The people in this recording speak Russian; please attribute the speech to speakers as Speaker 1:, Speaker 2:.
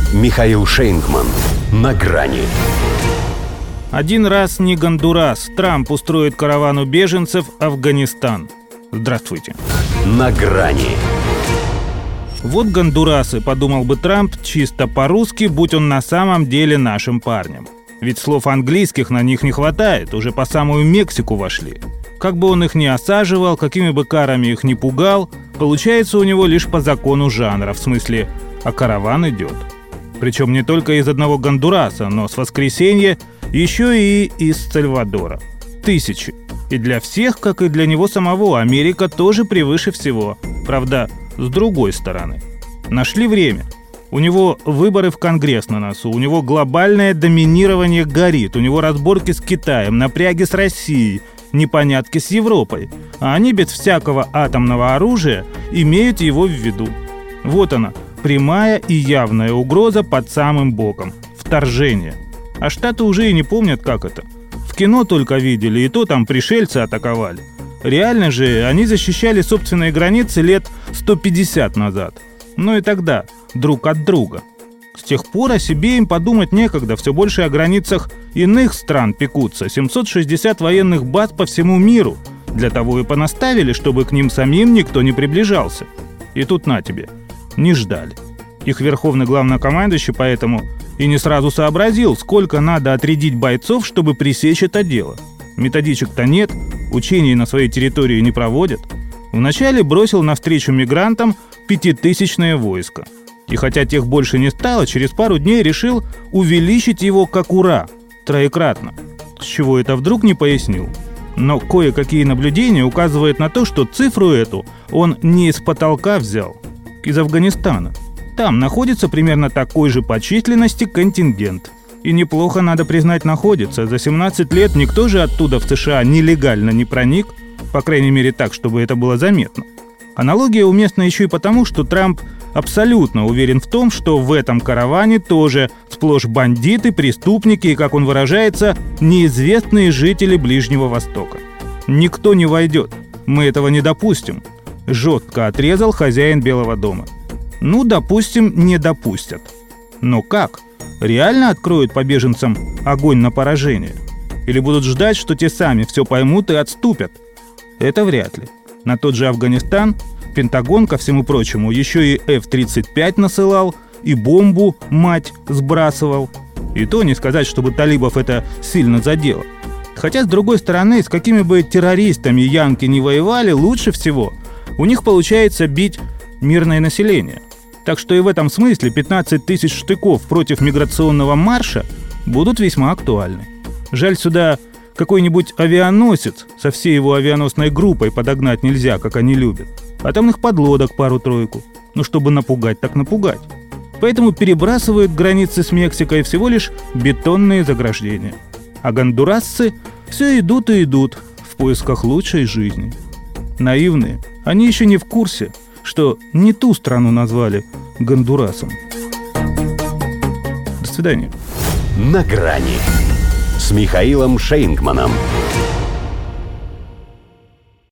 Speaker 1: Михаил Шейнгман. На грани.
Speaker 2: Один раз не Гондурас. Трамп устроит каравану беженцев в Афганистан. Здравствуйте.
Speaker 1: На грани.
Speaker 2: Вот гондурасы, подумал бы Трамп, чисто по-русски, будь он на самом деле нашим парнем. Ведь слов английских на них не хватает, уже по самую Мексику вошли. Как бы он их ни осаживал, какими бы карами их ни пугал, получается у него лишь по закону жанра, в смысле, а караван идет. Причем не только из одного Гондураса, но с воскресенья еще и из Сальвадора. Тысячи. И для всех, как и для него самого, Америка тоже превыше всего. Правда, с другой стороны. Нашли время. У него выборы в Конгресс на носу, у него глобальное доминирование горит, у него разборки с Китаем, напряги с Россией, непонятки с Европой. А они без всякого атомного оружия имеют его в виду. Вот она, прямая и явная угроза под самым боком. Вторжение. А Штаты уже и не помнят, как это. В кино только видели, и то там пришельцы атаковали. Реально же они защищали собственные границы лет 150 назад. Но и тогда друг от друга. С тех пор о себе им подумать некогда, все больше о границах иных стран пекутся. 760 военных баз по всему миру. Для того и понаставили, чтобы к ним самим никто не приближался. И тут на тебе. Не ждали. Их верховный главнокомандующий поэтому и не сразу сообразил, сколько надо отрядить бойцов, чтобы пресечь это дело. Методичек-то нет, учений на своей территории не проводят. Вначале бросил навстречу мигрантам 5000-е войско. И хотя тех больше не стало, через пару дней решил увеличить его как ура, троекратно. С чего это вдруг не пояснил. Но кое-какие наблюдения указывают на то, что цифру эту он не из потолка взял, из Афганистана. Там находится примерно такой же по численности контингент. И неплохо, надо признать, находится. За 17 лет никто же оттуда в США нелегально не проник, по крайней мере так, чтобы это было заметно. Аналогия уместна еще и потому, что Трамп абсолютно уверен в том, что в этом караване тоже сплошь бандиты, преступники и, как он выражается, неизвестные жители Ближнего Востока. Никто не войдет. Мы этого не допустим. Жестко отрезал хозяин Белого дома. Ну, допустим, не допустят. Но как? Реально откроют по беженцам огонь на поражение? Или будут ждать, что те сами все поймут и отступят? Это вряд ли. На тот же Афганистан Пентагон, ко всему прочему, еще и F-35 насылал, и бомбу, мать, сбрасывал. И то не сказать, чтобы талибов это сильно задело. Хотя, с другой стороны, с какими бы террористами янки не воевали, лучше всего у них получается бить мирное население. Так что и в этом смысле 15 тысяч штыков против миграционного марша будут весьма актуальны. Жаль, сюда какой-нибудь авианосец со всей его авианосной группой подогнать нельзя, как они любят. Атомных подлодок пару-тройку. Ну, чтобы напугать, так напугать. Поэтому перебрасывают границы с Мексикой всего лишь бетонные заграждения. А гондурасцы все идут и идут в поисках лучшей жизни. Наивные. Они еще не в курсе, что не ту страну назвали Гондурасом. До свидания.
Speaker 1: На грани с Михаилом Шейнгманом.